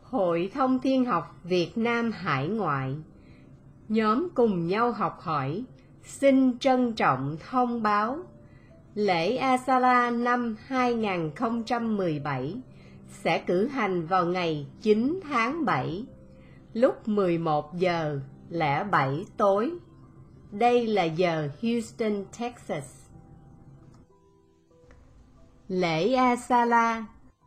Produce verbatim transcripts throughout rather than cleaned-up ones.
Hội Thông Thiên học Việt Nam hải ngoại, nhóm cùng nhau học hỏi, xin trân trọng thông báo lễ A-sa-la năm hai không một bảy sẽ cử hành vào ngày chín tháng bảy, lúc mười một giờ lẻ bảy tối. Đây là giờ Houston, Texas. Lễ A-sa-la.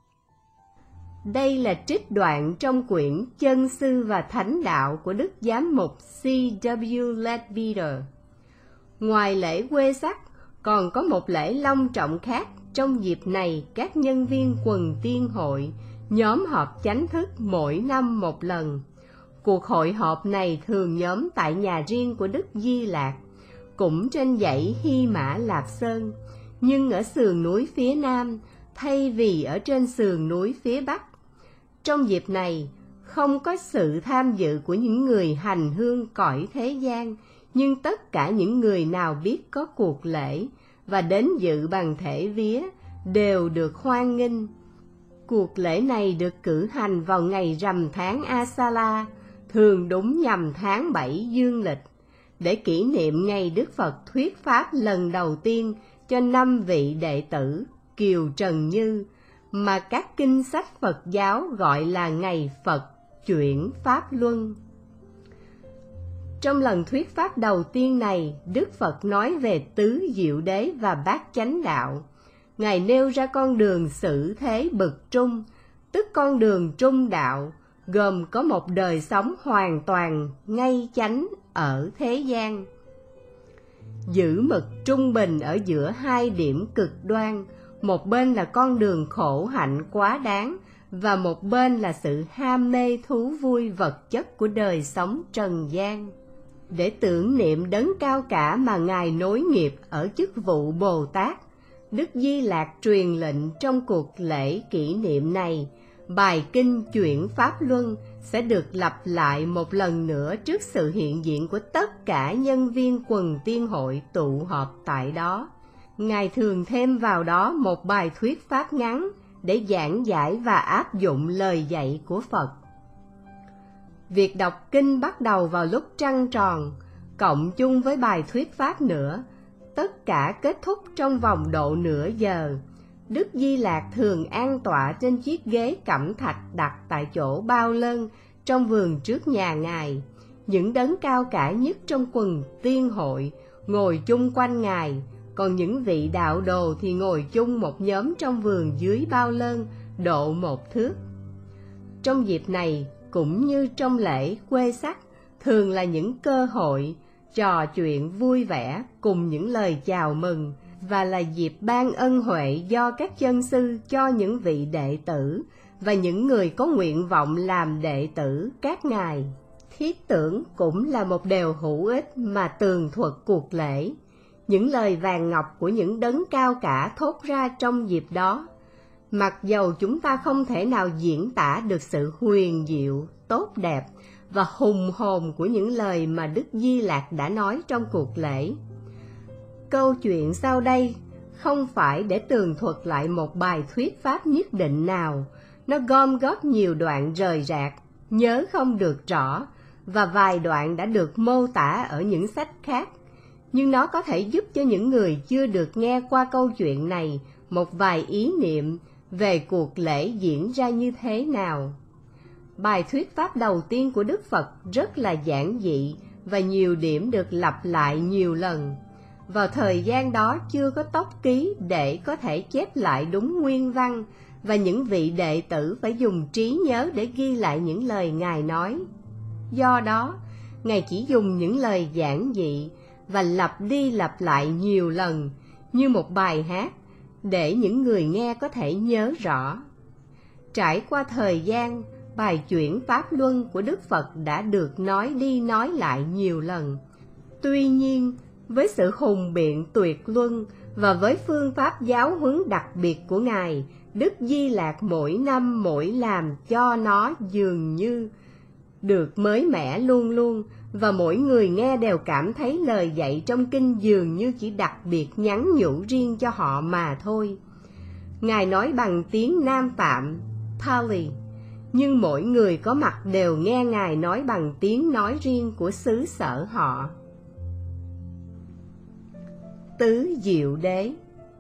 Đây là trích đoạn trong quyển Chân sư và Thánh đạo của Đức Giám mục C W Leadbeater. Ngoài lễ quê sắc, còn có một lễ long trọng khác. Trong dịp này, các nhân viên quần tiên hội nhóm họp chánh thức mỗi năm một lần. Cuộc hội họp này thường nhóm tại nhà riêng của Đức Di Lạc, cũng trên dãy Hy Mã Lạp Sơn, nhưng ở sườn núi phía Nam thay vì ở trên sườn núi phía Bắc. Trong dịp này, không có sự tham dự của những người hành hương cõi thế gian, nhưng tất cả những người nào biết có cuộc lễ và đến dự bằng thể vía đều được hoan nghênh. Cuộc lễ này được cử hành vào ngày rằm tháng A-sa-la, thường đúng nhằm tháng bảy dương lịch, để kỷ niệm ngày Đức Phật thuyết pháp lần đầu tiên cho năm vị đệ tử Kiều Trần Như, mà các kinh sách Phật giáo gọi là ngày Phật chuyển Pháp Luân. Trong lần thuyết pháp đầu tiên này, Đức Phật nói về tứ diệu đế và bát chánh đạo. Ngài nêu ra con đường xử thế bậc trung, tức con đường trung đạo, gồm có một đời sống hoàn toàn ngay chánh ở thế gian. Giữ mực trung bình ở giữa hai điểm cực đoan, một bên là con đường khổ hạnh quá đáng, và một bên là sự ham mê thú vui vật chất của đời sống trần gian. Để tưởng niệm đấng cao cả mà Ngài nối nghiệp ở chức vụ Bồ Tát, Đức Di Lạc truyền lệnh trong cuộc lễ kỷ niệm này, bài kinh chuyển Pháp Luân sẽ được lặp lại một lần nữa trước sự hiện diện của tất cả nhân viên quần tiên hội tụ họp tại đó. Ngài thường thêm vào đó một bài thuyết pháp ngắn để giảng giải và áp dụng lời dạy của Phật. Việc đọc kinh bắt đầu vào lúc trăng tròn, cộng chung với bài thuyết pháp nữa, tất cả kết thúc trong vòng độ nửa giờ. Đức Di Lạc thường an tọa trên chiếc ghế cẩm thạch đặt tại chỗ bao lân trong vườn trước nhà Ngài. Những đấng cao cả nhất trong quần tiên hội ngồi chung quanh Ngài, còn những vị đạo đồ thì ngồi chung một nhóm trong vườn dưới bao lân độ một thước. Trong dịp này, cũng như trong lễ quê sắc, thường là những cơ hội trò chuyện vui vẻ cùng những lời chào mừng, và là dịp ban ân huệ do các chân sư cho những vị đệ tử và những người có nguyện vọng làm đệ tử các ngài. Thiết tưởng cũng là một điều hữu ích mà tường thuật cuộc lễ. Những lời vàng ngọc của những đấng cao cả thốt ra trong dịp đó, mặc dầu chúng ta không thể nào diễn tả được sự huyền diệu, tốt đẹp và hùng hồn của những lời mà Đức Di Lạc đã nói trong cuộc lễ. Câu chuyện sau đây không phải để tường thuật lại một bài thuyết pháp nhất định nào. Nó gom góp nhiều đoạn rời rạc, nhớ không được rõ, và vài đoạn đã được mô tả ở những sách khác. Nhưng nó có thể giúp cho những người chưa được nghe qua câu chuyện này một vài ý niệm về cuộc lễ diễn ra như thế nào. Bài thuyết pháp đầu tiên của Đức Phật rất là giản dị và nhiều điểm được lặp lại nhiều lần. Vào thời gian đó chưa có tốc ký để có thể chép lại đúng nguyên văn, và những vị đệ tử phải dùng trí nhớ để ghi lại những lời Ngài nói. Do đó, Ngài chỉ dùng những lời giản dị và lặp đi lặp lại nhiều lần như một bài hát để những người nghe có thể nhớ rõ. Trải qua thời gian, bài chuyển Pháp Luân của Đức Phật đã được nói đi nói lại nhiều lần. Tuy nhiên, với sự hùng biện tuyệt luân và với phương pháp giáo huấn đặc biệt của Ngài, Đức Di Lạc mỗi năm mỗi làm cho nó dường như được mới mẻ luôn luôn, và mỗi người nghe đều cảm thấy lời dạy trong kinh dường như chỉ đặc biệt nhắn nhủ riêng cho họ mà thôi. Ngài nói bằng tiếng Nam Phạm, Pali, nhưng mỗi người có mặt đều nghe Ngài nói bằng tiếng nói riêng của xứ sở họ. Tứ Diệu Đế.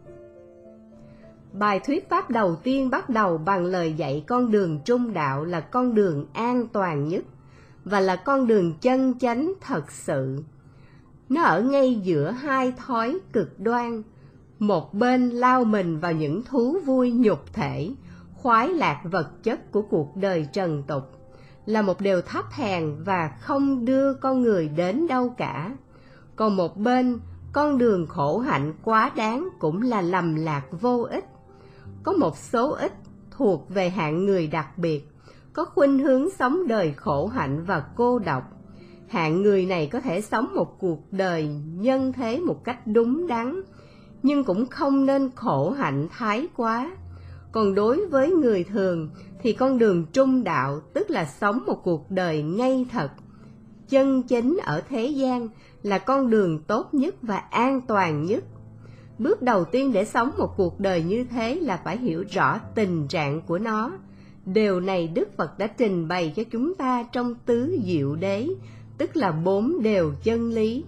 Bài thuyết pháp đầu tiên bắt đầu bằng lời dạy con đường trung đạo là con đường an toàn nhất và là con đường chân chánh thật sự. Nó ở ngay giữa hai thói cực đoan, một bên lao mình vào những thú vui nhục thể, khoái lạc vật chất của cuộc đời trần tục, là một điều thấp hèn và không đưa con người đến đâu cả. Còn một bên, con đường khổ hạnh quá đáng cũng là lầm lạc vô ích. Có một số ít thuộc về hạng người đặc biệt, có khuynh hướng sống đời khổ hạnh và cô độc. Hạng người này có thể sống một cuộc đời nhân thế một cách đúng đắn, nhưng cũng không nên khổ hạnh thái quá. Còn đối với người thường thì con đường trung đạo, tức là sống một cuộc đời ngay thật, chân chính ở thế gian, là con đường tốt nhất và an toàn nhất. Bước đầu tiên để sống một cuộc đời như thế là phải hiểu rõ tình trạng của nó. Điều này Đức Phật đã trình bày cho chúng ta trong Tứ Diệu Đế, tức là bốn điều chân lý.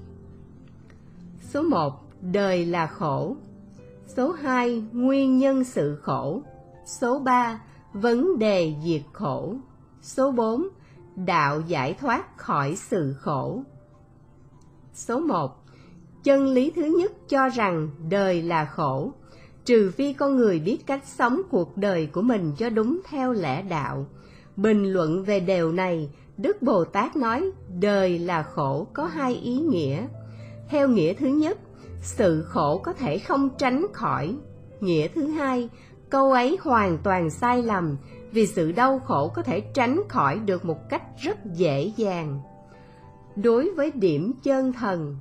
Số một, đời là khổ. Số hai, nguyên nhân sự khổ. Số ba, vấn đề diệt khổ. Số bốn, đạo giải thoát khỏi sự khổ. Số một, chân lý thứ nhất cho rằng đời là khổ, trừ phi con người biết cách sống cuộc đời của mình cho đúng theo lẽ đạo. Bình luận về điều này, Đức Bồ Tát nói đời là khổ có hai ý nghĩa. Theo nghĩa thứ nhất, sự khổ có thể không tránh khỏi. Nghĩa thứ hai, câu ấy hoàn toàn sai lầm, vì sự đau khổ có thể tránh khỏi được một cách rất dễ dàng. Đối với điểm chân thần,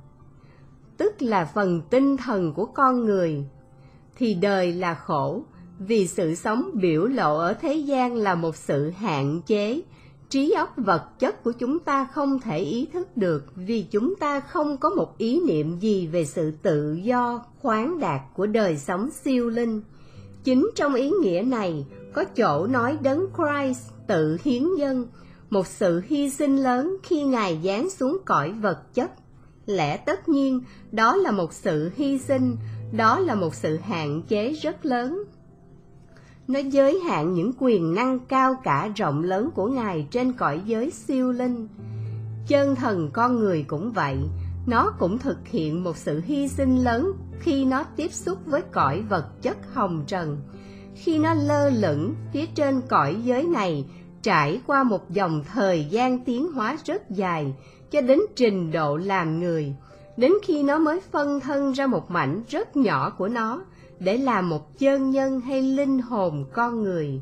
tức là phần tinh thần của con người, thì đời là khổ, vì sự sống biểu lộ ở thế gian là một sự hạn chế. Trí óc vật chất của chúng ta không thể ý thức được, vì chúng ta không có một ý niệm gì về sự tự do, khoáng đạt của đời sống siêu linh. Chính trong ý nghĩa này, có chỗ nói Đấng Christ tự hiến dâng, một sự hy sinh lớn khi Ngài giáng xuống cõi vật chất. Lẽ tất nhiên, đó là một sự hy sinh, đó là một sự hạn chế rất lớn. Nó giới hạn những quyền năng cao cả rộng lớn của Ngài trên cõi giới siêu linh. Chân thần con người cũng vậy, nó cũng thực hiện một sự hy sinh lớn khi nó tiếp xúc với cõi vật chất hồng trần. Khi nó lơ lửng phía trên cõi giới này, trải qua một dòng thời gian tiến hóa rất dài, cho đến trình độ làm người, đến khi nó mới phân thân ra một mảnh rất nhỏ của nó, để làm một chân nhân hay linh hồn con người.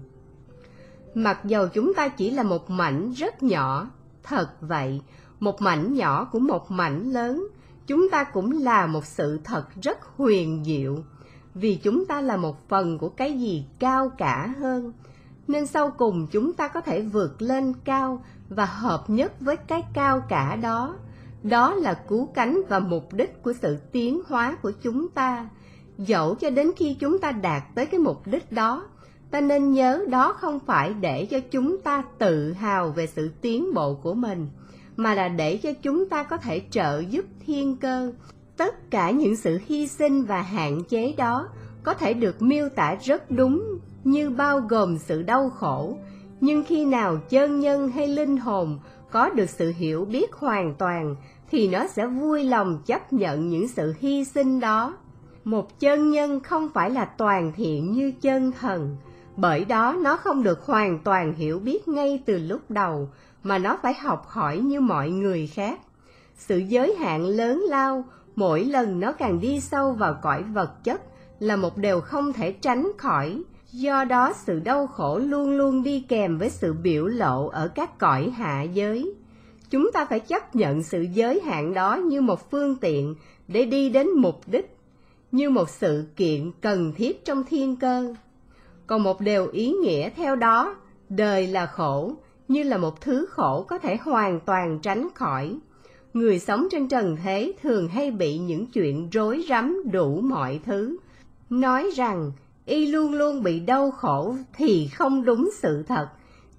Mặc dầu chúng ta chỉ là một mảnh rất nhỏ, thật vậy, một mảnh nhỏ của một mảnh lớn, chúng ta cũng là một sự thật rất huyền diệu, vì chúng ta là một phần của cái gì cao cả hơn, nên sau cùng chúng ta có thể vượt lên cao và hợp nhất với cái cao cả đó. Đó là cứu cánh và mục đích của sự tiến hóa của chúng ta. Dẫu cho đến khi chúng ta đạt tới cái mục đích đó, ta nên nhớ đó không phải để cho chúng ta tự hào về sự tiến bộ của mình, mà là để cho chúng ta có thể trợ giúp thiên cơ. Tất cả những sự hy sinh và hạn chế đó có thể được miêu tả rất đúng như bao gồm sự đau khổ, nhưng khi nào chân nhân hay linh hồn có được sự hiểu biết hoàn toàn, thì nó sẽ vui lòng chấp nhận những sự hy sinh đó. Một chân nhân không phải là toàn thiện như chân thần, bởi đó nó không được hoàn toàn hiểu biết ngay từ lúc đầu, mà nó phải học hỏi như mọi người khác. Sự giới hạn lớn lao, mỗi lần nó càng đi sâu vào cõi vật chất, là một điều không thể tránh khỏi. Do đó sự đau khổ luôn luôn đi kèm với sự biểu lộ ở các cõi hạ giới. Chúng ta phải chấp nhận sự giới hạn đó như một phương tiện để đi đến mục đích, như một sự kiện cần thiết trong thiên cơ. Còn một điều ý nghĩa theo đó, đời là khổ, như là một thứ khổ có thể hoàn toàn tránh khỏi. Người sống trên trần thế thường hay bị những chuyện rối rắm đủ mọi thứ. Nói rằng y luôn luôn bị đau khổ thì không đúng sự thật.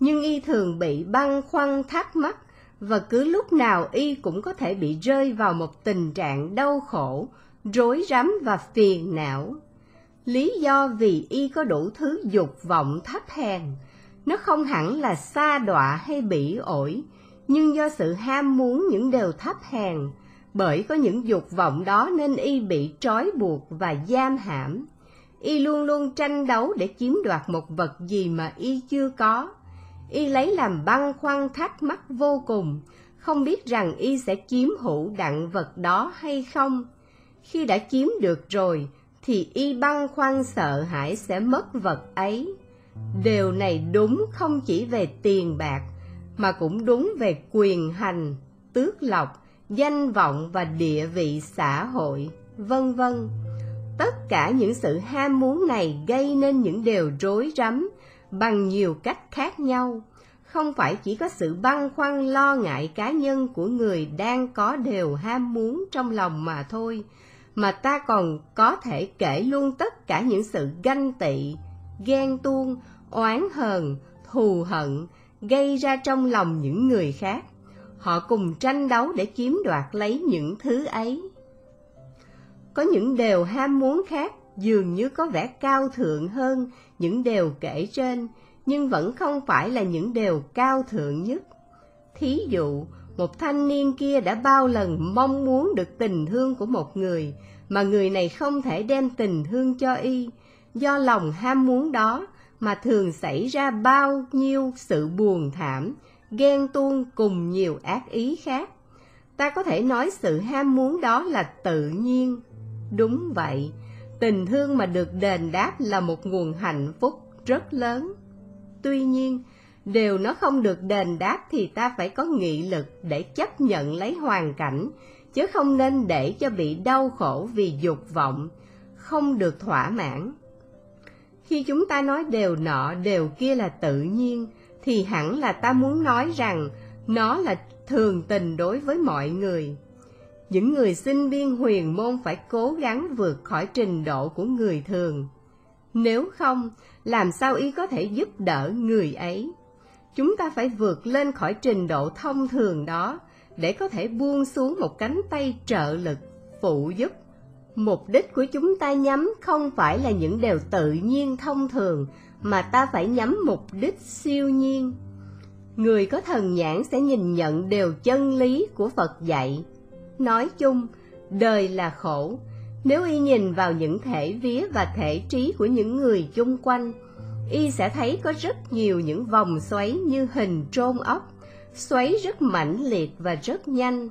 nhưng y thường bị băn khoăn thắc mắc, và cứ lúc nào y cũng có thể bị rơi vào một tình trạng đau khổ, rối rắm và phiền não. Lý do vì y có đủ thứ dục vọng thấp hèn. Nó không hẳn là sa đọa hay bỉ ổi, nhưng do sự ham muốn những điều thấp hèn. Bởi có những dục vọng đó nên y bị trói buộc và giam hãm. Y luôn luôn tranh đấu để chiếm đoạt một vật gì mà y chưa có. Y lấy làm băn khoăn thắc mắc vô cùng, không biết rằng y sẽ chiếm hữu đặng vật đó hay không. Khi đã chiếm được rồi, thì y băn khoăn sợ hãi sẽ mất vật ấy. Điều này đúng không chỉ về tiền bạc, mà cũng đúng về quyền hành, tước lộc, danh vọng và địa vị xã hội, vân vân. Tất cả những sự ham muốn này gây nên những điều rối rắm bằng nhiều cách khác nhau. Không phải chỉ có sự băn khoăn lo ngại cá nhân của người đang có điều ham muốn trong lòng mà thôi, mà ta còn có thể kể luôn tất cả những sự ganh tị, ghen tuông, oán hờn, thù hận gây ra trong lòng những người khác. Họ cùng tranh đấu để chiếm đoạt lấy những thứ ấy. Có những điều ham muốn khác dường như có vẻ cao thượng hơn những điều kể trên, nhưng vẫn không phải là những điều cao thượng nhất. Thí dụ, một thanh niên kia đã bao lần mong muốn được tình thương của một người, mà người này không thể đem tình thương cho y. Do lòng ham muốn đó mà thường xảy ra bao nhiêu sự buồn thảm, ghen tuông cùng nhiều ác ý khác. Ta có thể nói sự ham muốn đó là tự nhiên. Đúng vậy, tình thương mà được đền đáp là một nguồn hạnh phúc rất lớn. Tuy nhiên, điều nó không được đền đáp thì ta phải có nghị lực để chấp nhận lấy hoàn cảnh, chứ không nên để cho bị đau khổ vì dục vọng, không được thỏa mãn. Khi chúng ta nói điều nọ điều kia là tự nhiên, thì hẳn là ta muốn nói rằng nó là thường tình đối với mọi người. Những người sinh viên huyền môn phải cố gắng vượt khỏi trình độ của người thường. Nếu không, làm sao y có thể giúp đỡ người ấy? Chúng ta phải vượt lên khỏi trình độ thông thường đó, để có thể buông xuống một cánh tay trợ lực, phụ giúp. Mục đích của chúng ta nhắm không phải là những điều tự nhiên thông thường, mà ta phải nhắm mục đích siêu nhiên. Người có thần nhãn sẽ nhìn nhận điều chân lý của Phật dạy. Nói chung, đời là khổ. Nếu y nhìn vào những thể vía và thể trí của những người chung quanh, y sẽ thấy có rất nhiều những vòng xoáy như hình trôn ốc, xoáy rất mãnh liệt và rất nhanh.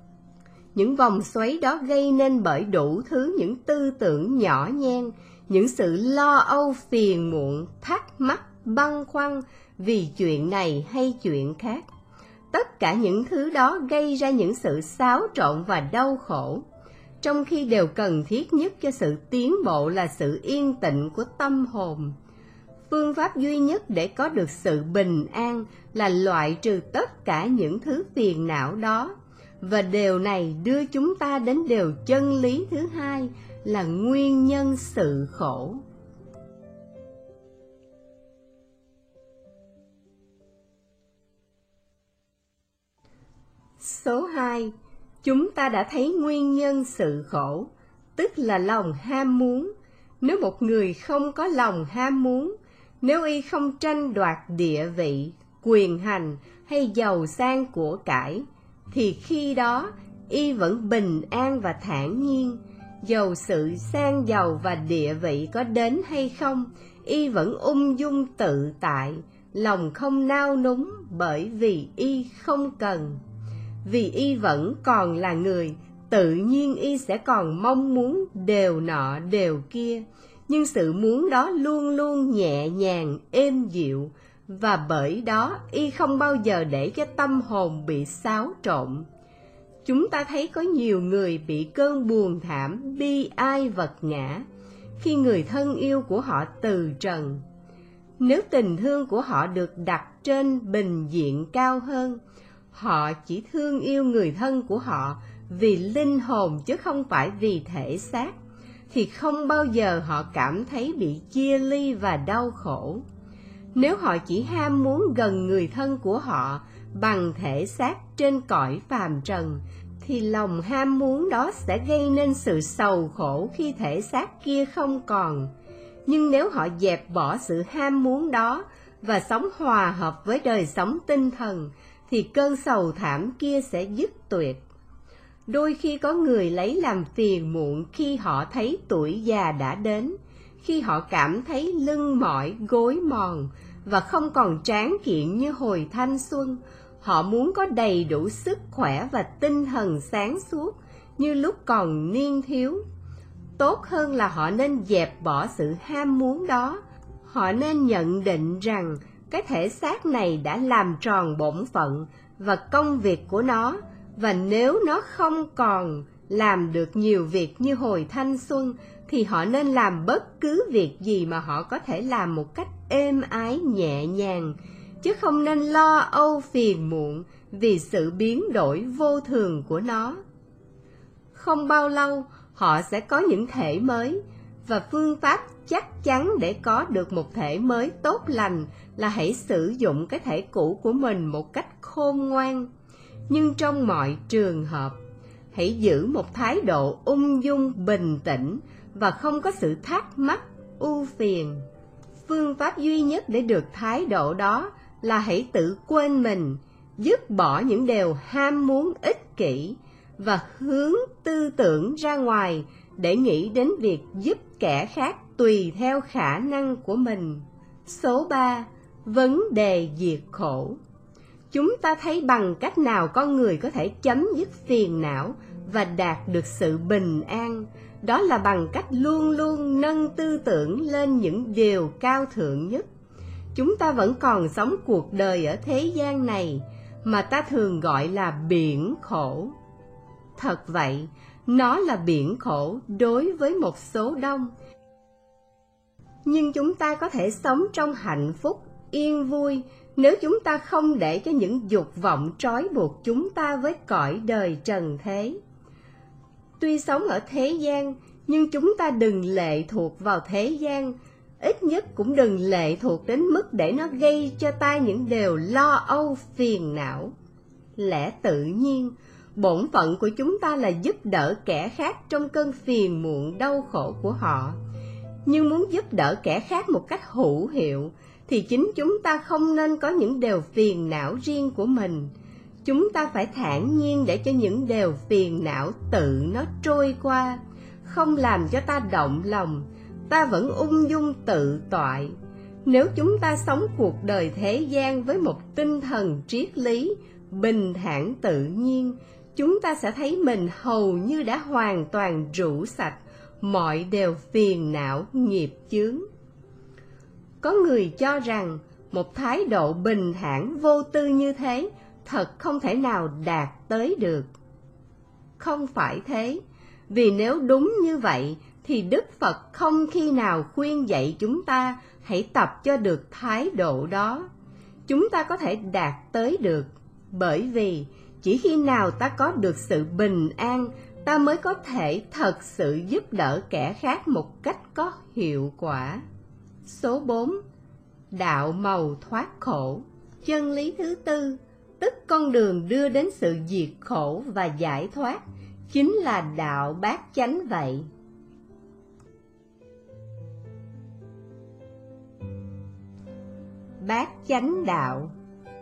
Những vòng xoáy đó gây nên bởi đủ thứ những tư tưởng nhỏ nhen, những sự lo âu phiền muộn, thắc mắc, băn khoăn vì chuyện này hay chuyện khác. Tất cả những thứ đó gây ra những sự xáo trộn và đau khổ, trong khi điều cần thiết nhất cho sự tiến bộ là sự yên tĩnh của tâm hồn. Phương pháp duy nhất để có được sự bình an là loại trừ tất cả những thứ phiền não đó, và điều này đưa chúng ta đến điều chân lý thứ hai là nguyên nhân sự khổ. Số hai. Chúng ta đã thấy nguyên nhân sự khổ, tức là lòng ham muốn. Nếu một người không có lòng ham muốn, nếu y không tranh đoạt địa vị, quyền hành hay giàu sang của cải, thì khi đó y vẫn bình an và thản nhiên. Dầu sự sang giàu và địa vị có đến hay không, y vẫn ung dung tự tại, lòng không nao núng bởi vì y không cần. Vì y vẫn còn là người, tự nhiên y sẽ còn mong muốn đều nọ đều kia, nhưng sự muốn đó luôn luôn nhẹ nhàng, êm dịu, và bởi đó y không bao giờ để cho tâm hồn bị xáo trộn. Chúng ta thấy có nhiều người bị cơn buồn thảm, bi ai vật ngã, khi người thân yêu của họ từ trần. Nếu tình thương của họ được đặt trên bình diện cao hơn, họ chỉ thương yêu người thân của họ vì linh hồn chứ không phải vì thể xác, thì không bao giờ họ cảm thấy bị chia ly và đau khổ. Nếu họ chỉ ham muốn gần người thân của họ bằng thể xác trên cõi phàm trần, thì lòng ham muốn đó sẽ gây nên sự sầu khổ khi thể xác kia không còn. Nhưng nếu họ dẹp bỏ sự ham muốn đó và sống hòa hợp với đời sống tinh thần, thì cơn sầu thảm kia sẽ dứt tuyệt. Đôi khi có người lấy làm phiền muộn khi họ thấy tuổi già đã đến, khi họ cảm thấy lưng mỏi, gối mòn và không còn tráng kiện như hồi thanh xuân. Họ muốn có đầy đủ sức khỏe và tinh thần sáng suốt như lúc còn niên thiếu. Tốt hơn là họ nên dẹp bỏ sự ham muốn đó. Họ nên nhận định rằng cái thể xác này đã làm tròn bổn phận và công việc của nó, và nếu nó không còn làm được nhiều việc như hồi thanh xuân, thì họ nên làm bất cứ việc gì mà họ có thể làm một cách êm ái nhẹ nhàng, chứ không nên lo âu phiền muộn vì sự biến đổi vô thường của nó. Không bao lâu, họ sẽ có những thể mới, và phương pháp chắc chắn để có được một thể mới tốt lành là hãy sử dụng cái thể cũ của mình một cách khôn ngoan. Nhưng trong mọi trường hợp, hãy giữ một thái độ ung dung, bình tĩnh và không có sự thắc mắc, ưu phiền. Phương pháp duy nhất để được thái độ đó là hãy tự quên mình, dứt bỏ những điều ham muốn ích kỷ và hướng tư tưởng ra ngoài để nghĩ đến việc giúp kẻ khác tùy theo khả năng của mình. Số ba. Vấn đề diệt khổ. Chúng ta thấy bằng cách nào con người có thể chấm dứt phiền não và đạt được sự bình an. Đó là bằng cách luôn luôn nâng tư tưởng lên những điều cao thượng nhất. Chúng ta vẫn còn sống cuộc đời ở thế gian này mà ta thường gọi là biển khổ. Thật vậy, nó là biển khổ đối với một số đông. Nhưng chúng ta có thể sống trong hạnh phúc, yên vui nếu chúng ta không để cho những dục vọng trói buộc chúng ta với cõi đời trần thế. Tuy sống ở thế gian, nhưng chúng ta đừng lệ thuộc vào thế gian, ít nhất cũng đừng lệ thuộc đến mức để nó gây cho ta những điều lo âu phiền não. Lẽ tự nhiên, bổn phận của chúng ta là giúp đỡ kẻ khác trong cơn phiền muộn đau khổ của họ. Nhưng muốn giúp đỡ kẻ khác một cách hữu hiệu, thì chính chúng ta không nên có những điều phiền não riêng của mình. Chúng ta phải thản nhiên để cho những điều phiền não tự nó trôi qua, không làm cho ta động lòng, ta vẫn ung dung tự toại. Nếu chúng ta sống cuộc đời thế gian với một tinh thần triết lý, bình thản tự nhiên, chúng ta sẽ thấy mình hầu như đã hoàn toàn rũ sạch mọi điều phiền não nghiệp chướng. Có người cho rằng một thái độ bình thản vô tư như thế thật không thể nào đạt tới được. Không phải thế, vì nếu đúng như vậy thì Đức Phật không khi nào khuyên dạy chúng ta hãy tập cho được thái độ đó. Chúng ta có thể đạt tới được, bởi vì chỉ khi nào ta có được sự bình an, ta mới có thể thật sự giúp đỡ kẻ khác một cách có hiệu quả. Số bốn. Đạo màu thoát khổ. Chân lý thứ tư, tức con đường đưa đến sự diệt khổ và giải thoát, chính là đạo bát chánh vậy. Bát chánh đạo.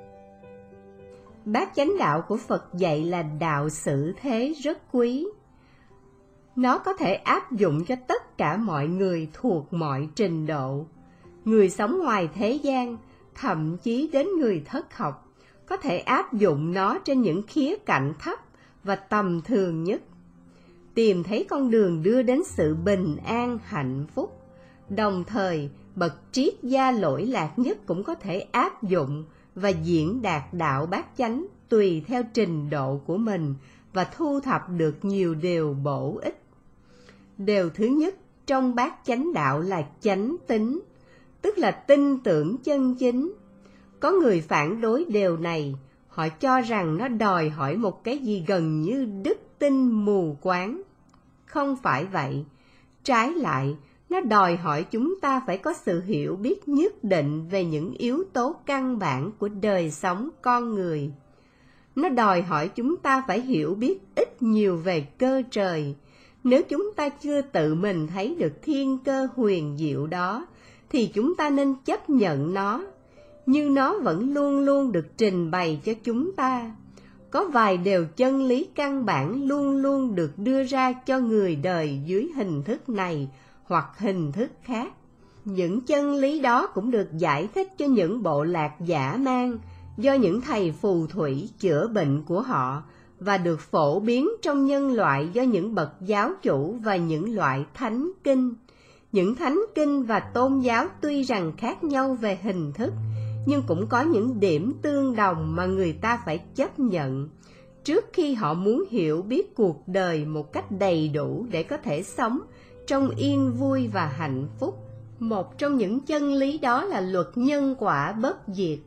Bát chánh đạo của Phật dạy là đạo xử thế rất quý. Nó có thể áp dụng cho tất cả mọi người thuộc mọi trình độ. Người sống ngoài thế gian, thậm chí đến người thất học, có thể áp dụng nó trên những khía cạnh thấp và tầm thường nhất. Tìm thấy con đường đưa đến sự bình an, hạnh phúc. Đồng thời, bậc triết gia lỗi lạc nhất cũng có thể áp dụng và diễn đạt đạo bát chánh tùy theo trình độ của mình và thu thập được nhiều điều bổ ích. Điều thứ nhất trong bát chánh đạo là chánh tín, tức là tin tưởng chân chính. Có người phản đối điều này, họ cho rằng nó đòi hỏi một cái gì gần như đức tin mù quáng. Không phải vậy, trái lại, Nó đòi hỏi chúng ta phải có sự hiểu biết nhất định về những yếu tố căn bản của đời sống con người. Nó đòi hỏi chúng ta phải hiểu biết ít nhiều về cơ trời. Nếu chúng ta chưa tự mình thấy được thiên cơ huyền diệu đó, thì chúng ta nên chấp nhận nó, nhưng nó vẫn luôn luôn được trình bày cho chúng ta. Có vài điều chân lý căn bản luôn luôn được đưa ra cho người đời dưới hình thức này hoặc hình thức khác. Những chân lý đó cũng được giải thích cho những bộ lạc dã man do những thầy phù thủy chữa bệnh của họ, và được phổ biến trong nhân loại do những bậc giáo chủ và những loại thánh kinh. Những thánh kinh và tôn giáo tuy rằng khác nhau về hình thức, nhưng cũng có những điểm tương đồng mà người ta phải chấp nhận trước khi họ muốn hiểu biết cuộc đời một cách đầy đủ để có thể sống trong yên vui và hạnh phúc. Một trong những chân lý đó là luật nhân quả bất diệt.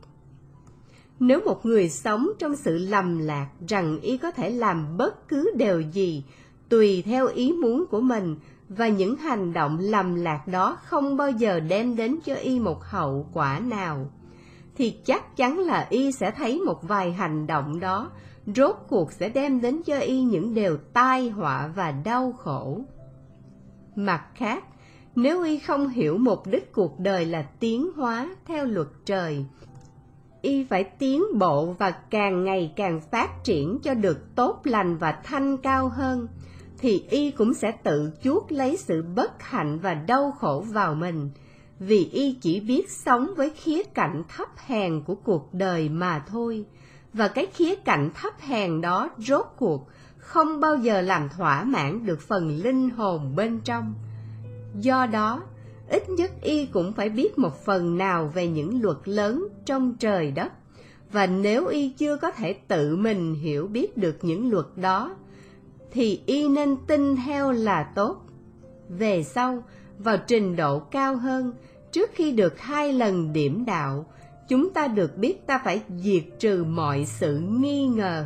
Nếu một người sống trong sự lầm lạc rằng y có thể làm bất cứ điều gì tùy theo ý muốn của mình, và những hành động lầm lạc đó không bao giờ đem đến cho y một hậu quả nào, thì chắc chắn là y sẽ thấy một vài hành động đó rốt cuộc sẽ đem đến cho y những điều tai họa và đau khổ. Mặt khác, nếu y không hiểu mục đích cuộc đời là tiến hóa theo luật trời, y phải tiến bộ và càng ngày càng phát triển cho được tốt lành và thanh cao hơn, thì y cũng sẽ tự chuốc lấy sự bất hạnh và đau khổ vào mình, vì y chỉ biết sống với khía cạnh thấp hèn của cuộc đời mà thôi, và cái khía cạnh thấp hèn đó rốt cuộc không bao giờ làm thỏa mãn được phần linh hồn bên trong. Do đó, ít nhất y cũng phải biết một phần nào về những luật lớn trong trời đất, và nếu y chưa có thể tự mình hiểu biết được những luật đó, thì y nên tin theo là tốt. Về sau, vào trình độ cao hơn, trước khi được hai lần điểm đạo, chúng ta được biết ta phải diệt trừ mọi sự nghi ngờ.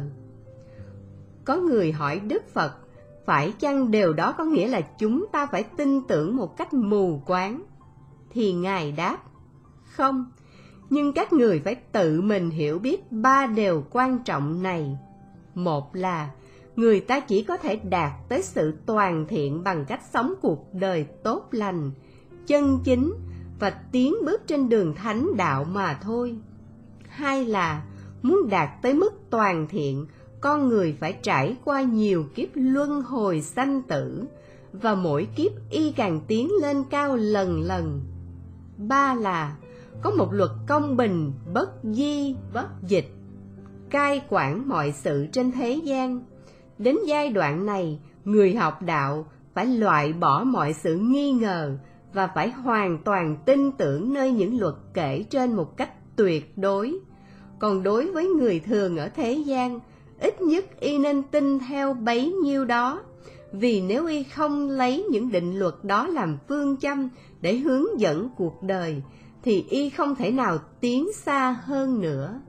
Có người hỏi Đức Phật, phải chăng điều đó có nghĩa là chúng ta phải tin tưởng một cách mù quáng? Thì Ngài đáp, không, nhưng các người phải tự mình hiểu biết ba điều quan trọng này. Một là, người ta chỉ có thể đạt tới sự toàn thiện bằng cách sống cuộc đời tốt lành, chân chính và tiến bước trên đường thánh đạo mà thôi. Hai là, muốn đạt tới mức toàn thiện, con người phải trải qua nhiều kiếp luân hồi sanh tử, và mỗi kiếp y càng tiến lên cao lần lần. Ba là, có một luật công bình, bất di, bất dịch, cai quản mọi sự trên thế gian. Đến giai đoạn này, người học đạo phải loại bỏ mọi sự nghi ngờ và phải hoàn toàn tin tưởng nơi những luật kể trên một cách tuyệt đối. Còn đối với người thường ở thế gian, ít nhất y nên tin theo bấy nhiêu đó, vì nếu y không lấy những định luật đó làm phương châm để hướng dẫn cuộc đời, thì y không thể nào tiến xa hơn nữa.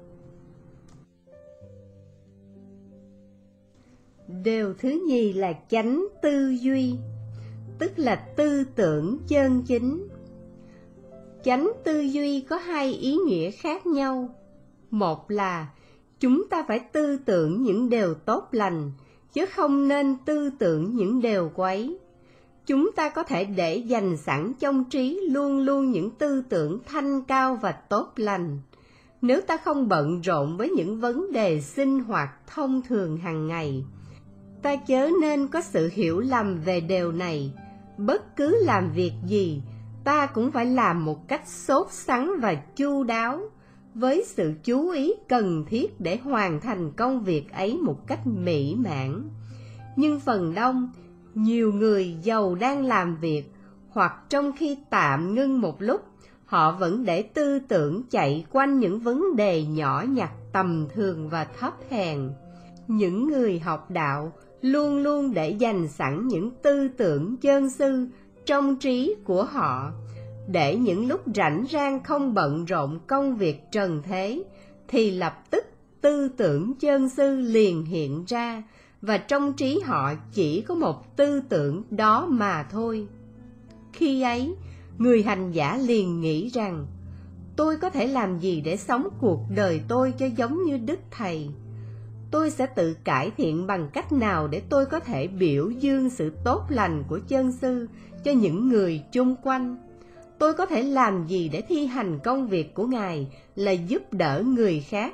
Điều thứ nhì là chánh tư duy, tức là tư tưởng chân chính. Chánh tư duy có hai ý nghĩa khác nhau. Một là chúng ta phải tư tưởng những điều tốt lành, chứ không nên tư tưởng những điều quấy. Chúng ta có thể để dành sẵn trong trí luôn luôn những tư tưởng thanh cao và tốt lành. Nếu ta không bận rộn với những vấn đề sinh hoạt thông thường hàng ngày, ta chớ nên có sự hiểu lầm về điều này. Bất cứ làm việc gì, ta cũng phải làm một cách sốt sắng và chu đáo, với sự chú ý cần thiết để hoàn thành công việc ấy một cách mỹ mãn. Nhưng phần đông, nhiều người dầu đang làm việc, hoặc trong khi tạm ngưng một lúc, họ vẫn để tư tưởng chạy quanh những vấn đề nhỏ nhặt tầm thường và thấp hèn. Những người học đạo luôn luôn để dành sẵn những tư tưởng chân sư trong trí của họ, để những lúc rảnh rang không bận rộn công việc trần thế, thì lập tức tư tưởng chân sư liền hiện ra, và trong trí họ chỉ có một tư tưởng đó mà thôi. Khi ấy, người hành giả liền nghĩ rằng, tôi có thể làm gì để sống cuộc đời tôi cho giống như Đức Thầy? Tôi sẽ tự cải thiện bằng cách nào để tôi có thể biểu dương sự tốt lành của chân sư cho những người chung quanh? Tôi có thể làm gì để thi hành công việc của Ngài là giúp đỡ người khác?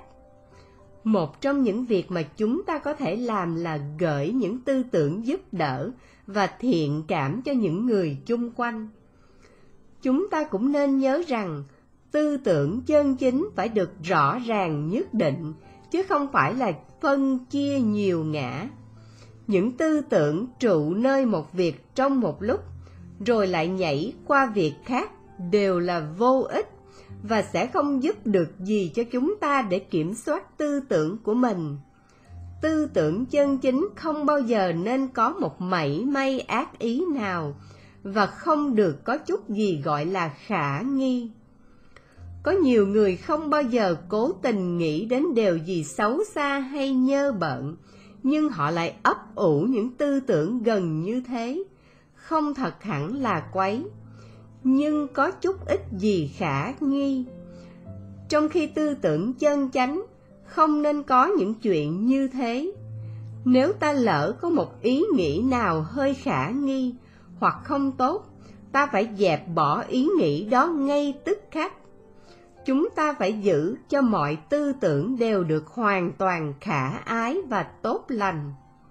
Một trong những việc mà chúng ta có thể làm là gửi những tư tưởng giúp đỡ và thiện cảm cho những người chung quanh. Chúng ta cũng nên nhớ rằng, tư tưởng chân chính phải được rõ ràng nhất định, chứ không phải là phân chia nhiều ngã. Những tư tưởng trụ nơi một việc trong một lúc, rồi lại nhảy qua việc khác đều là vô ích và sẽ không giúp được gì cho chúng ta để kiểm soát tư tưởng của mình. Tư tưởng chân chính không bao giờ nên có một mảy may ác ý nào và không được có chút gì gọi là khả nghi. Có nhiều người không bao giờ cố tình nghĩ đến điều gì xấu xa hay nhơ bợn, nhưng họ lại ấp ủ những tư tưởng gần như thế. Không thật hẳn là quấy, nhưng có chút ít gì khả nghi. Trong khi tư tưởng chân chánh không nên có những chuyện như thế. Nếu ta lỡ có một ý nghĩ nào hơi khả nghi hoặc không tốt, ta phải dẹp bỏ ý nghĩ đó ngay tức khắc. Chúng ta phải giữ cho mọi tư tưởng đều được hoàn toàn khả ái và tốt lành.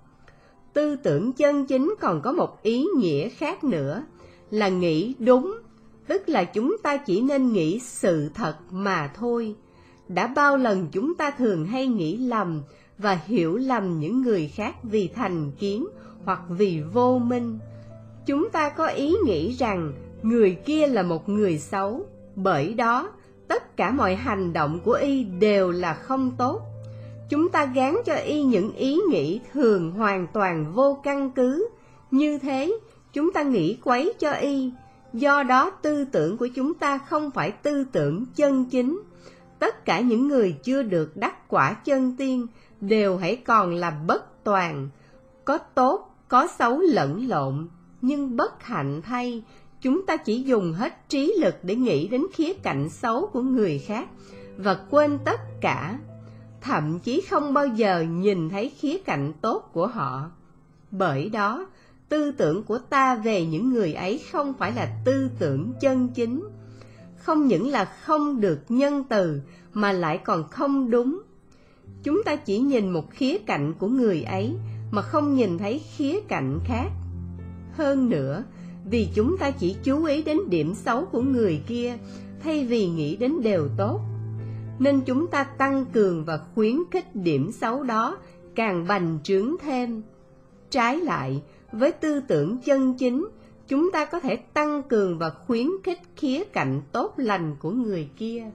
Tư tưởng chân chính còn có một ý nghĩa khác nữa, là nghĩ đúng, tức là chúng ta chỉ nên nghĩ sự thật mà thôi. Đã bao lần chúng ta thường hay nghĩ lầm và hiểu lầm những người khác vì thành kiến hoặc vì vô minh. Chúng ta có ý nghĩ rằng người kia là một người xấu, bởi đó tất cả mọi hành động của y đều là không tốt. Chúng ta gán cho y những ý nghĩ thường hoàn toàn vô căn cứ. Như thế, chúng ta nghĩ quấy cho y. Do đó tư tưởng của chúng ta không phải tư tưởng chân chính. Tất cả những người chưa được đắc quả chân tiên đều hãy còn là bất toàn, có tốt, có xấu lẫn lộn. Nhưng bất hạnh thay, chúng ta chỉ dùng hết trí lực để nghĩ đến khía cạnh xấu của người khác và quên tất cả, thậm chí không bao giờ nhìn thấy khía cạnh tốt của họ. Bởi đó, tư tưởng của ta về những người ấy không phải là tư tưởng chân chính. Không những là không được nhân từ mà lại còn không đúng. Chúng ta chỉ nhìn một khía cạnh của người ấy mà không nhìn thấy khía cạnh khác. Hơn nữa, vì chúng ta chỉ chú ý đến điểm xấu của người kia thay vì nghĩ đến điều tốt, nên chúng ta tăng cường và khuyến khích điểm xấu đó càng bành trướng thêm. Trái lại, với tư tưởng chân chính, chúng ta có thể tăng cường và khuyến khích khía cạnh tốt lành của người kia.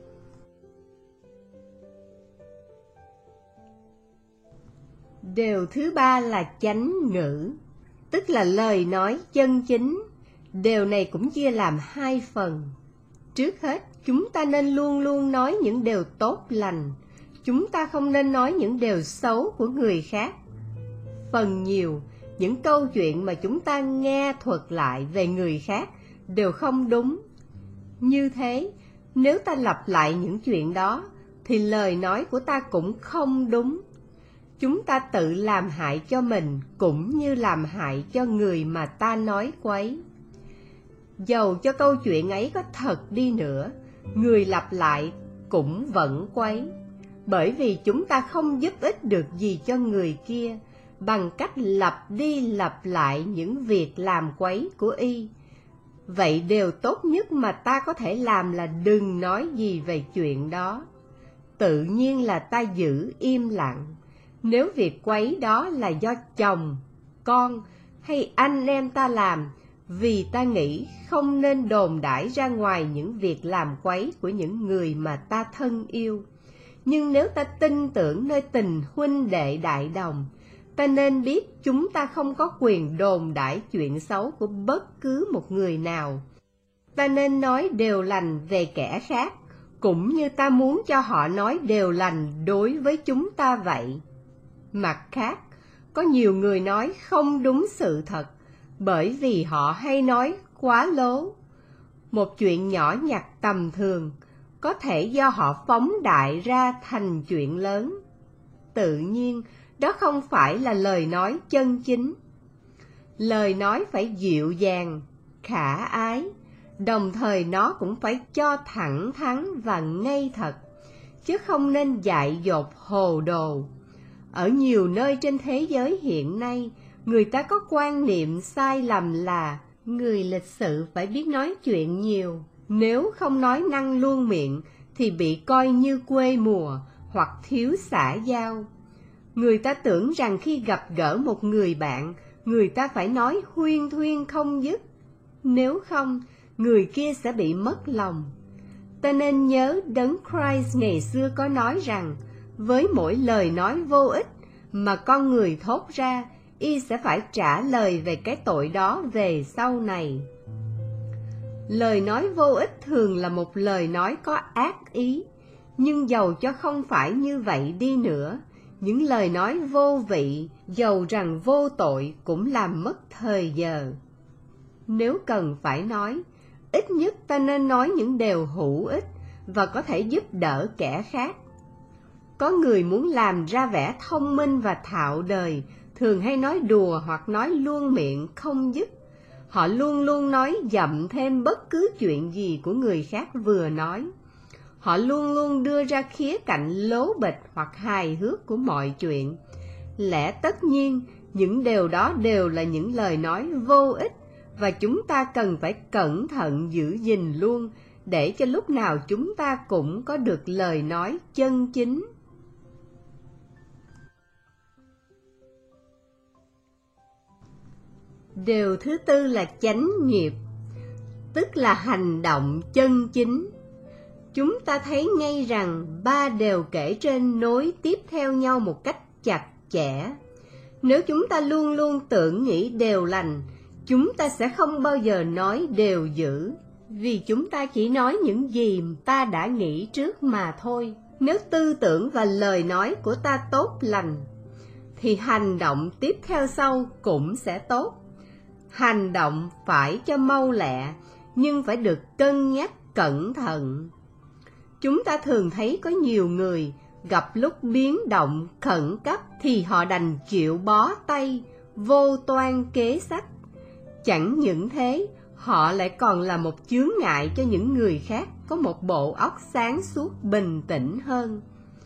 Điều thứ ba là chánh ngữ, tức là lời nói chân chính. Điều này cũng chia làm hai phần. Trước hết, chúng ta nên luôn luôn nói những điều tốt lành. Chúng ta không nên nói những điều xấu của người khác. Phần nhiều, những câu chuyện mà chúng ta nghe thuật lại về người khác đều không đúng. Như thế, nếu ta lặp lại những chuyện đó, thì lời nói của ta cũng không đúng. Chúng ta tự làm hại cho mình cũng như làm hại cho người mà ta nói quấy. Dầu cho câu chuyện ấy có thật đi nữa, người lặp lại cũng vẫn quấy, bởi vì chúng ta không giúp ích được gì cho người kia bằng cách lặp đi lặp lại những việc làm quấy của y. Vậy điều tốt nhất mà ta có thể làm là đừng nói gì về chuyện đó. Tự nhiên là ta giữ im lặng. Nếu việc quấy đó là do chồng, con hay anh em ta làm, vì ta nghĩ không nên đồn đãi ra ngoài những việc làm quấy của những người mà ta thân yêu. Nhưng nếu ta tin tưởng nơi tình huynh đệ đại đồng, ta nên biết chúng ta không có quyền đồn đãi chuyện xấu của bất cứ một người nào. Ta nên nói điều lành về kẻ khác, cũng như ta muốn cho họ nói điều lành đối với chúng ta vậy. Mặt khác, có nhiều người nói không đúng sự thật, bởi vì họ hay nói quá lố. Một chuyện nhỏ nhặt tầm thường có thể do họ phóng đại ra thành chuyện lớn. Tự nhiên, đó không phải là lời nói chân chính. Lời nói phải dịu dàng, khả ái, đồng thời nó cũng phải cho thẳng thắn và ngay thật, chứ không nên dại dột hồ đồ. Ở nhiều nơi trên thế giới hiện nay, người ta có quan niệm sai lầm là người lịch sự phải biết nói chuyện nhiều. Nếu không nói năng luôn miệng thì bị coi như quê mùa hoặc thiếu xã giao. Người ta tưởng rằng khi gặp gỡ một người bạn, người ta phải nói huyên thuyên không dứt. Nếu không, người kia sẽ bị mất lòng. Ta nên nhớ Đấng Christ ngày xưa có nói rằng, với mỗi lời nói vô ích mà con người thốt ra, y sẽ phải trả lời về cái tội đó về sau này. Lời nói vô ích thường là một lời nói có ác ý, nhưng dầu cho không phải như vậy đi nữa, những lời nói vô vị, dầu rằng vô tội cũng làm mất thời giờ. Nếu cần phải nói, ít nhất ta nên nói những điều hữu ích và có thể giúp đỡ kẻ khác. Có người muốn làm ra vẻ thông minh và thạo đời, thường hay nói đùa hoặc nói luôn miệng không dứt. Họ luôn luôn nói dậm thêm bất cứ chuyện gì của người khác vừa nói. Họ luôn luôn đưa ra khía cạnh lố bịch hoặc hài hước của mọi chuyện. Lẽ tất nhiên, những điều đó đều là những lời nói vô ích, và chúng ta cần phải cẩn thận giữ gìn luôn, để cho lúc nào chúng ta cũng có được lời nói chân chính. Điều thứ tư là chánh nghiệp, tức là hành động chân chính. Chúng ta thấy ngay rằng ba điều kể trên nối tiếp theo nhau một cách chặt chẽ. Nếu chúng ta luôn luôn tưởng nghĩ đều lành, chúng ta sẽ không bao giờ nói đều dữ, vì chúng ta chỉ nói những gì ta đã nghĩ trước mà thôi. Nếu tư tưởng và lời nói của ta tốt lành, thì hành động tiếp theo sau cũng sẽ tốt. Hành động phải cho mau lẹ, nhưng phải được cân nhắc cẩn thận. Chúng ta thường thấy có nhiều người gặp lúc biến động khẩn cấp thì họ đành chịu bó tay, vô toan kế sách. Chẳng những thế, họ lại còn là một chướng ngại cho những người khác có một bộ óc sáng suốt bình tĩnh hơn.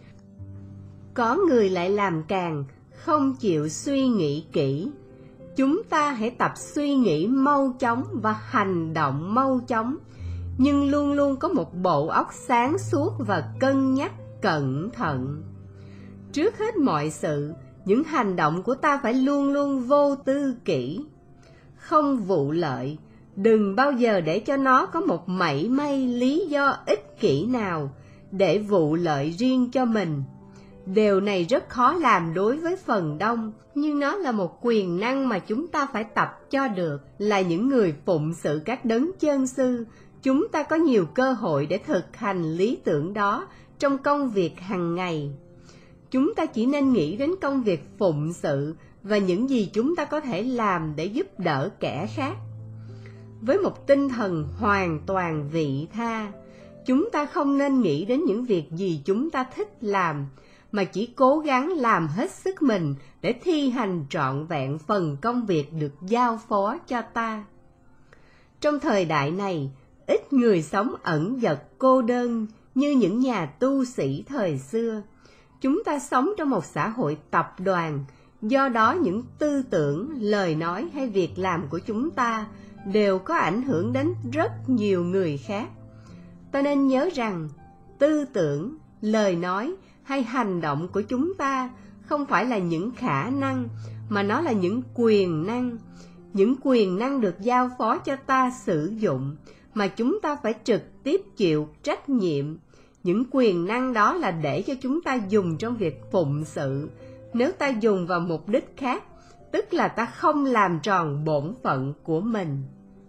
Có người lại làm càng, không chịu suy nghĩ kỹ. Chúng ta hãy tập suy nghĩ mau chóng và hành động mau chóng, nhưng luôn luôn có một bộ óc sáng suốt và cân nhắc cẩn thận. Trước hết mọi sự, những hành động của ta phải luôn luôn vô tư kỹ, không vụ lợi. Đừng bao giờ để cho nó có một mảy may lý do ích kỷ nào để vụ lợi riêng cho mình. Điều này rất khó làm đối với phần đông, nhưng nó là một quyền năng mà chúng ta phải tập cho được. Là những người phụng sự các đấng chân sư, chúng ta có nhiều cơ hội để thực hành lý tưởng đó trong công việc hàng ngày. Chúng ta chỉ nên nghĩ đến công việc phụng sự và những gì chúng ta có thể làm để giúp đỡ kẻ khác. Với một tinh thần hoàn toàn vị tha, chúng ta không nên nghĩ đến những việc gì chúng ta thích làm, mà chỉ cố gắng làm hết sức mình để thi hành trọn vẹn phần công việc được giao phó cho ta. Trong thời đại này, ít người sống ẩn dật cô đơn như những nhà tu sĩ thời xưa. Chúng ta sống trong một xã hội tập đoàn, do đó những tư tưởng, lời nói hay việc làm của chúng ta đều có ảnh hưởng đến rất nhiều người khác. Ta nên nhớ rằng, tư tưởng, lời nói hay hành động của chúng ta không phải là những khả năng, mà nó là những quyền năng. Những quyền năng được giao phó cho ta sử dụng, mà chúng ta phải trực tiếp chịu trách nhiệm. Những quyền năng đó là để cho chúng ta dùng trong việc phụng sự. Nếu ta dùng vào mục đích khác, tức là ta không làm tròn bổn phận của mình.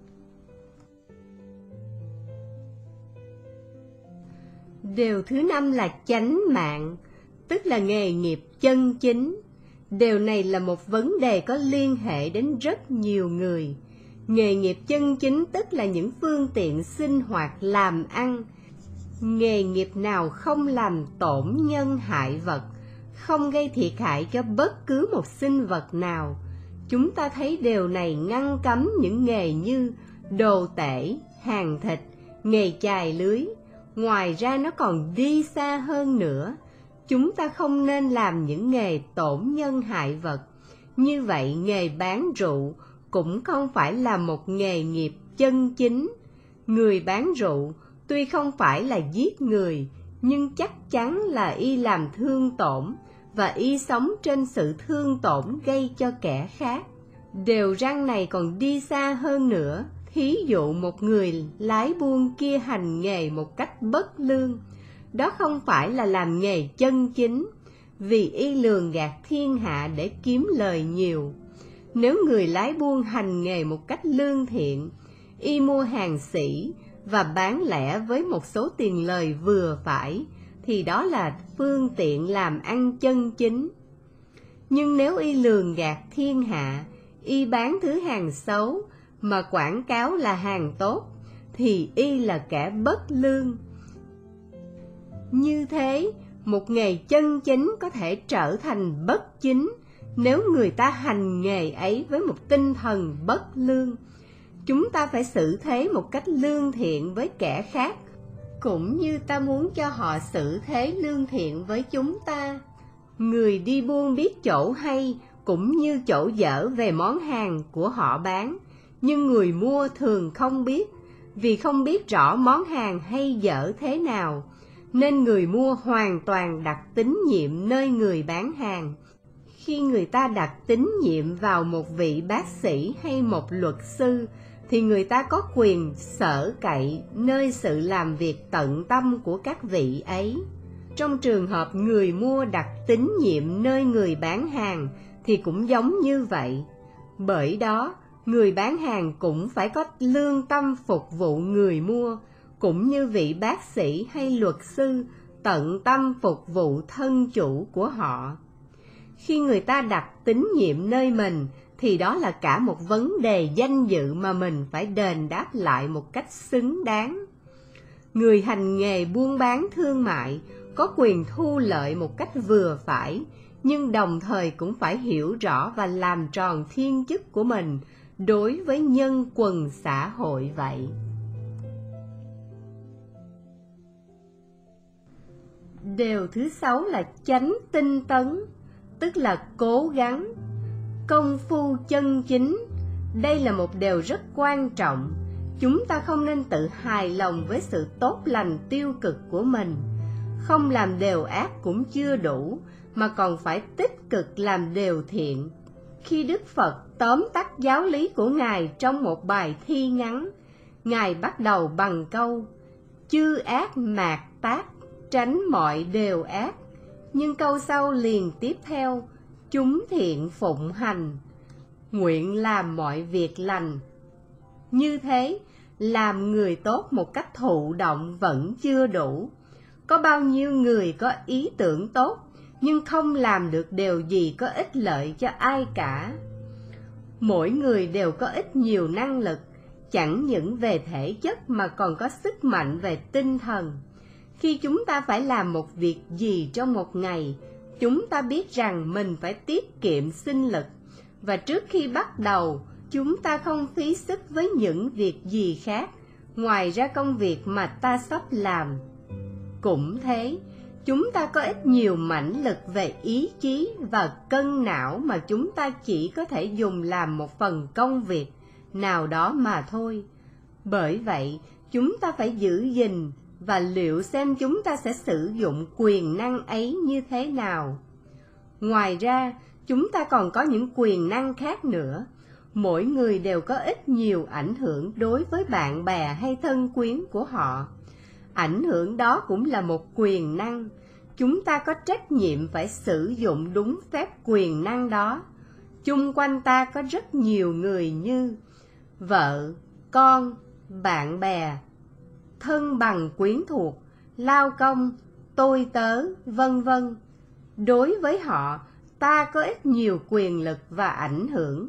Điều thứ năm là chánh mạng, tức là nghề nghiệp chân chính. Điều này là một vấn đề có liên hệ đến rất nhiều người. Nghề nghiệp chân chính tức là những phương tiện sinh hoạt làm ăn. Nghề nghiệp nào không làm tổn nhân hại vật, không gây thiệt hại cho bất cứ một sinh vật nào. Chúng ta thấy điều này ngăn cấm những nghề như đồ tể, hàng thịt, nghề chài lưới. Ngoài ra nó còn đi xa hơn nữa. Chúng ta không nên làm những nghề tổn nhân hại vật. Như vậy nghề bán rượu cũng không phải là một nghề nghiệp chân chính. Người bán rượu tuy không phải là giết người, nhưng chắc chắn là y làm thương tổn, và y sống trên sự thương tổn gây cho kẻ khác. Điều răn này còn đi xa hơn nữa. Thí dụ một người lái buôn kia hành nghề một cách bất lương, đó không phải là làm nghề chân chính, vì y lường gạt thiên hạ để kiếm lời nhiều. Nếu người lái buôn hành nghề một cách lương thiện, y mua hàng sỉ và bán lẻ với một số tiền lời vừa phải, thì đó là phương tiện làm ăn chân chính. Nhưng nếu y lường gạt thiên hạ, y bán thứ hàng xấu mà quảng cáo là hàng tốt, thì y là kẻ bất lương. Như thế, một nghề chân chính có thể trở thành bất chính nếu người ta hành nghề ấy với một tinh thần bất lương. Chúng ta phải xử thế một cách lương thiện với kẻ khác, cũng như ta muốn cho họ xử thế lương thiện với chúng ta. Người đi buôn biết chỗ hay cũng như chỗ dở về món hàng của họ bán, nhưng người mua thường không biết, vì không biết rõ món hàng hay dở thế nào, nên người mua hoàn toàn đặt tín nhiệm nơi người bán hàng. Khi người ta đặt tín nhiệm vào một vị bác sĩ hay một luật sư, thì người ta có quyền sở cậy nơi sự làm việc tận tâm của các vị ấy. Trong trường hợp người mua đặt tín nhiệm nơi người bán hàng thì cũng giống như vậy. Bởi đó, người bán hàng cũng phải có lương tâm phục vụ người mua, cũng như vị bác sĩ hay luật sư tận tâm phục vụ thân chủ của họ. Khi người ta đặt tín nhiệm nơi mình, thì đó là cả một vấn đề danh dự mà mình phải đền đáp lại một cách xứng đáng. Người hành nghề buôn bán thương mại có quyền thu lợi một cách vừa phải, nhưng đồng thời cũng phải hiểu rõ và làm tròn thiên chức của mình đối với nhân quần xã hội vậy. Điều thứ sáu là chánh tinh tấn, tức là cố gắng. Công phu chân chính, đây là một điều rất quan trọng. Chúng ta không nên tự hài lòng với sự tốt lành tiêu cực của mình. Không làm điều ác cũng chưa đủ, mà còn phải tích cực làm điều thiện. Khi Đức Phật tóm tắt giáo lý của Ngài trong một bài thi ngắn, Ngài bắt đầu bằng câu chư ác mạt tác, tránh mọi điều ác. Nhưng câu sau liền tiếp theo, chúng thiện phụng hành, nguyện làm mọi việc lành. Như thế, làm người tốt một cách thụ động vẫn chưa đủ. Có bao nhiêu người có ý tưởng tốt, nhưng không làm được điều gì có ích lợi cho ai cả. Mỗi người đều có ít nhiều năng lực, chẳng những về thể chất mà còn có sức mạnh về tinh thần. Khi chúng ta phải làm một việc gì trong một ngày, chúng ta biết rằng mình phải tiết kiệm sinh lực, và trước khi bắt đầu, chúng ta không phí sức với những việc gì khác, ngoài ra công việc mà ta sắp làm. Cũng thế, chúng ta có ít nhiều mãnh lực về ý chí và cân não mà chúng ta chỉ có thể dùng làm một phần công việc nào đó mà thôi. Bởi vậy, chúng ta phải giữ gìn và liệu xem chúng ta sẽ sử dụng quyền năng ấy như thế nào. Ngoài ra, chúng ta còn có những quyền năng khác nữa. Mỗi người đều có ít nhiều ảnh hưởng đối với bạn bè hay thân quyến của họ. Ảnh hưởng đó cũng là một quyền năng. Chúng ta có trách nhiệm phải sử dụng đúng phép quyền năng đó. Chung quanh ta có rất nhiều người như vợ, con, bạn bè, thân bằng quyến thuộc, lao công, tôi tớ, vân vân. Đối với họ, ta có ít nhiều quyền lực và ảnh hưởng.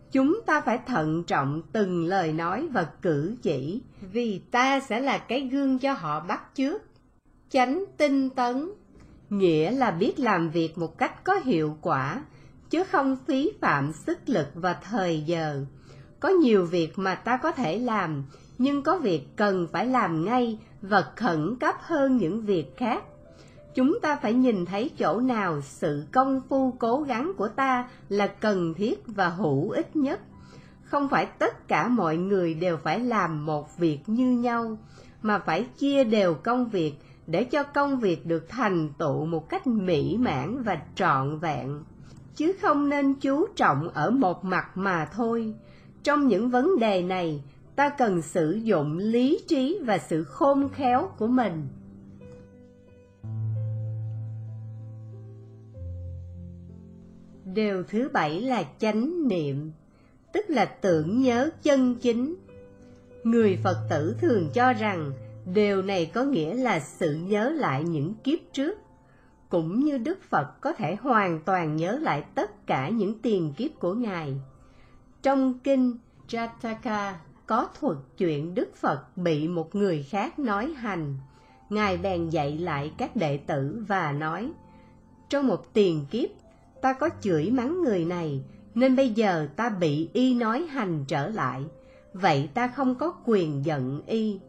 Chúng ta phải thận trọng từng lời nói và cử chỉ, vì ta sẽ là cái gương cho họ bắt chước. Chánh tinh tấn, nghĩa là biết làm việc một cách có hiệu quả, chứ không phí phạm sức lực và thời giờ. Có nhiều việc mà ta có thể làm, nhưng có việc cần phải làm ngay và khẩn cấp hơn những việc khác. Chúng ta phải nhìn thấy chỗ nào sự công phu cố gắng của ta là cần thiết và hữu ích nhất. Không phải tất cả mọi người đều phải làm một việc như nhau, mà phải chia đều công việc để cho công việc được thành tựu một cách mỹ mãn và trọn vẹn, chứ không nên chú trọng ở một mặt mà thôi. Trong những vấn đề này, ta cần sử dụng lý trí và sự khôn khéo của mình. Điều thứ bảy là chánh niệm, tức là tưởng nhớ chân chính. Người Phật tử thường cho rằng điều này có nghĩa là sự nhớ lại những kiếp trước, cũng như Đức Phật có thể hoàn toàn nhớ lại tất cả những tiền kiếp của Ngài. Trong kinh Jataka có thuật chuyện Đức Phật bị một người khác nói hành. Ngài bèn dạy lại các đệ tử và nói: trong một tiền kiếp, ta có chửi mắng người này, nên bây giờ ta bị y nói hành trở lại, vậy ta không có quyền giận y.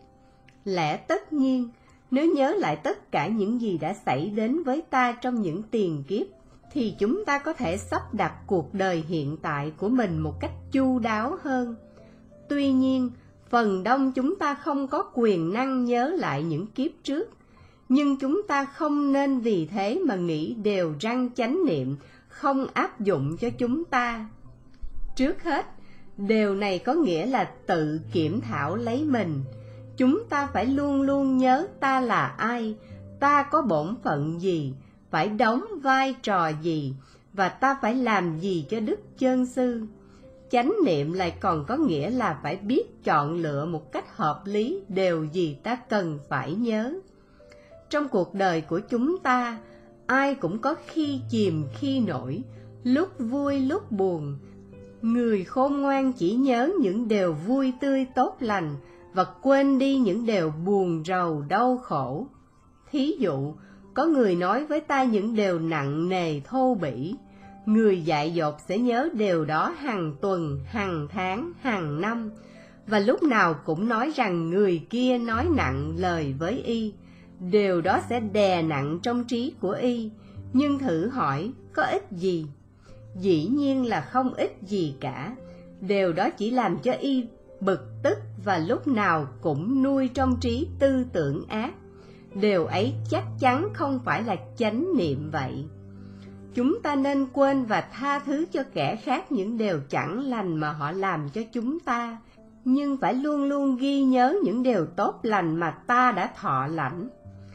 Lẽ tất nhiên, nếu nhớ lại tất cả những gì đã xảy đến với ta trong những tiền kiếp, thì chúng ta có thể sắp đặt cuộc đời hiện tại của mình một cách chu đáo hơn. Tuy nhiên, phần đông chúng ta không có quyền năng nhớ lại những kiếp trước, nhưng chúng ta không nên vì thế mà nghĩ đều răng chánh niệm không áp dụng cho chúng ta. Trước hết, điều này có nghĩa là tự kiểm thảo lấy mình. Chúng ta phải luôn luôn nhớ ta là ai, ta có bổn phận gì, phải đóng vai trò gì, và ta phải làm gì cho Đức Chân Sư. Chánh niệm lại còn có nghĩa là phải biết chọn lựa một cách hợp lý điều gì ta cần phải nhớ. Trong cuộc đời của chúng ta, ai cũng có khi chìm khi nổi, lúc vui lúc buồn. Người khôn ngoan chỉ nhớ những điều vui tươi tốt lành và quên đi những điều buồn rầu đau khổ. Thí dụ, có người nói với ta những điều nặng nề thô bỉ, người dại dột sẽ nhớ điều đó hàng tuần, hàng tháng, hàng năm, và lúc nào cũng nói rằng người kia nói nặng lời với y. Điều đó sẽ đè nặng trong trí của y, nhưng thử hỏi có ích gì? Dĩ nhiên là không ích gì cả. Điều đó chỉ làm cho y bực tức và lúc nào cũng nuôi trong trí tư tưởng ác. Điều ấy chắc chắn không phải là chánh niệm vậy. Chúng ta nên quên và tha thứ cho kẻ khác những điều chẳng lành mà họ làm cho chúng ta, nhưng phải luôn luôn ghi nhớ những điều tốt lành mà ta đã thọ lãnh,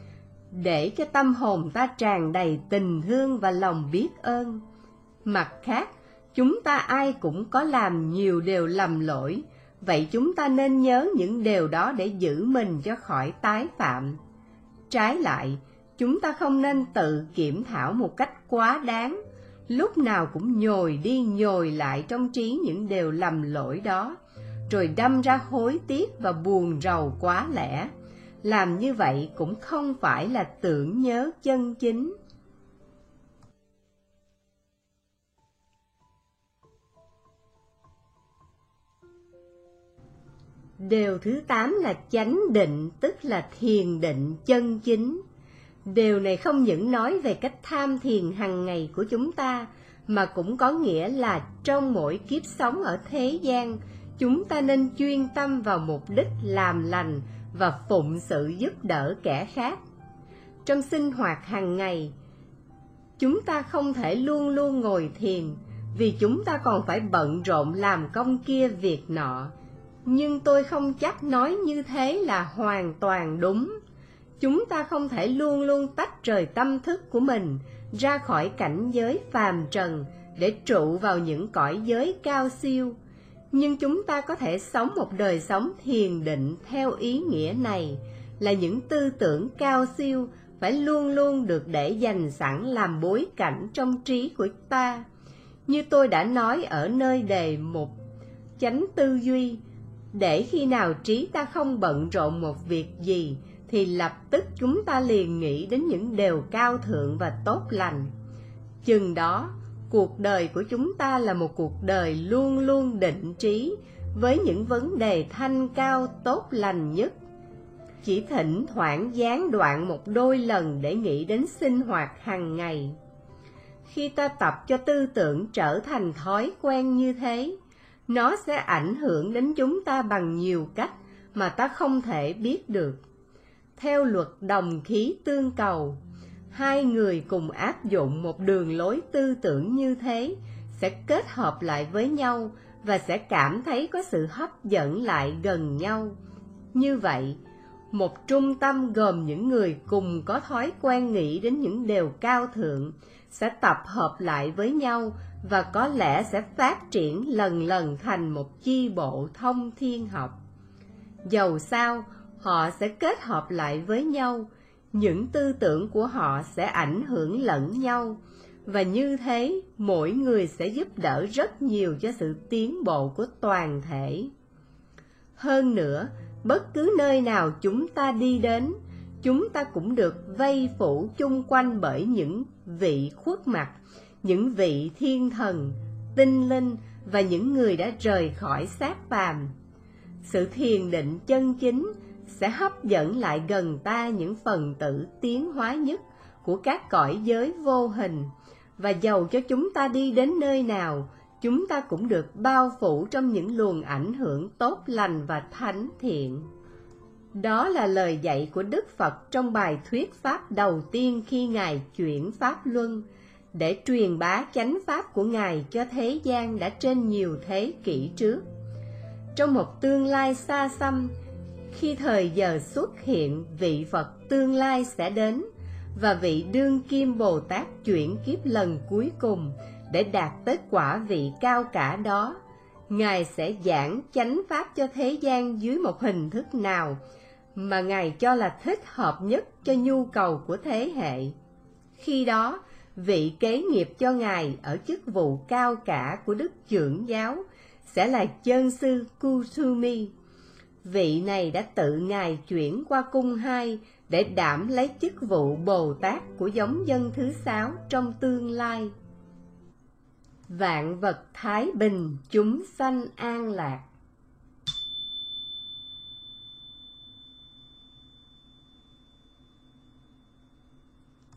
để cho tâm hồn ta tràn đầy tình thương và lòng biết ơn. Mặt khác, chúng ta ai cũng có làm nhiều điều lầm lỗi, vậy chúng ta nên nhớ những điều đó để giữ mình cho khỏi tái phạm. Trái lại, chúng ta không nên tự kiểm thảo một cách quá đáng, lúc nào cũng nhồi đi nhồi lại trong trí những điều lầm lỗi đó, rồi đâm ra hối tiếc và buồn rầu quá lẽ. Làm như vậy cũng không phải là tưởng nhớ chân chính. Điều thứ tám là chánh định, tức là thiền định chân chính. Điều này không những nói về cách tham thiền hàng ngày của chúng ta, mà cũng có nghĩa là trong mỗi kiếp sống ở thế gian, chúng ta nên chuyên tâm vào mục đích làm lành và phụng sự giúp đỡ kẻ khác. Trong sinh hoạt hàng ngày, chúng ta không thể luôn luôn ngồi thiền, vì chúng ta còn phải bận rộn làm công kia việc nọ. Nhưng tôi không chắc nói như thế là hoàn toàn đúng. Chúng ta không thể luôn luôn tách rời tâm thức của mình ra khỏi cảnh giới phàm trần để trụ vào những cõi giới cao siêu. Nhưng chúng ta có thể sống một đời sống thiền định theo ý nghĩa này, là những tư tưởng cao siêu phải luôn luôn được để dành sẵn làm bối cảnh trong trí của ta. Như tôi đã nói ở nơi đề mục chánh tư duy, để khi nào trí ta không bận rộn một việc gì thì lập tức chúng ta liền nghĩ đến những điều cao thượng và tốt lành. Chừng đó, cuộc đời của chúng ta là một cuộc đời luôn luôn định trí với những vấn đề thanh cao tốt lành nhất. Chỉ thỉnh thoảng gián đoạn một đôi lần để nghĩ đến sinh hoạt hàng ngày. Khi ta tập cho tư tưởng trở thành thói quen như thế, nó sẽ ảnh hưởng đến chúng ta bằng nhiều cách mà ta không thể biết được. Theo luật đồng khí tương cầu, hai người cùng áp dụng một đường lối tư tưởng như thế sẽ kết hợp lại với nhau và sẽ cảm thấy có sự hấp dẫn lại gần nhau. Như vậy, một trung tâm gồm những người cùng có thói quen nghĩ đến những điều cao thượng sẽ tập hợp lại với nhau và có lẽ sẽ phát triển lần lần thành một chi bộ thông thiên học. Dầu sao, họ sẽ kết hợp lại với nhau, những tư tưởng của họ sẽ ảnh hưởng lẫn nhau, và như thế mỗi người sẽ giúp đỡ rất nhiều cho sự tiến bộ của toàn thể. Hơn nữa, bất cứ nơi nào chúng ta đi đến, chúng ta cũng được vây phủ chung quanh bởi những vị khuất mặt, những vị thiên thần, tinh linh và những người đã rời khỏi xác phàm. Sự thiền định chân chính sẽ hấp dẫn lại gần ta những phần tử tiến hóa nhất của các cõi giới vô hình, và dầu cho chúng ta đi đến nơi nào, chúng ta cũng được bao phủ trong những luồng ảnh hưởng tốt lành và thánh thiện. Đó là lời dạy của Đức Phật trong bài thuyết pháp đầu tiên khi Ngài chuyển Pháp Luân, để truyền bá chánh pháp của Ngài cho thế gian đã trên nhiều thế kỷ trước. Trong một tương lai xa xăm, khi thời giờ xuất hiện, vị Phật tương lai sẽ đến, và vị đương kim Bồ Tát chuyển kiếp lần cuối cùng để đạt tới quả vị cao cả đó. Ngài sẽ giảng chánh pháp cho thế gian dưới một hình thức nào mà Ngài cho là thích hợp nhất cho nhu cầu của thế hệ. Khi đó, vị kế nghiệp cho Ngài ở chức vụ cao cả của Đức Trưởng Giáo sẽ là chân sư Kusumi. Vị này đã tự Ngài chuyển qua cung hai để đảm lấy chức vụ Bồ Tát của giống dân thứ sáu trong tương lai. Vạn vật thái bình, chúng sanh an lạc.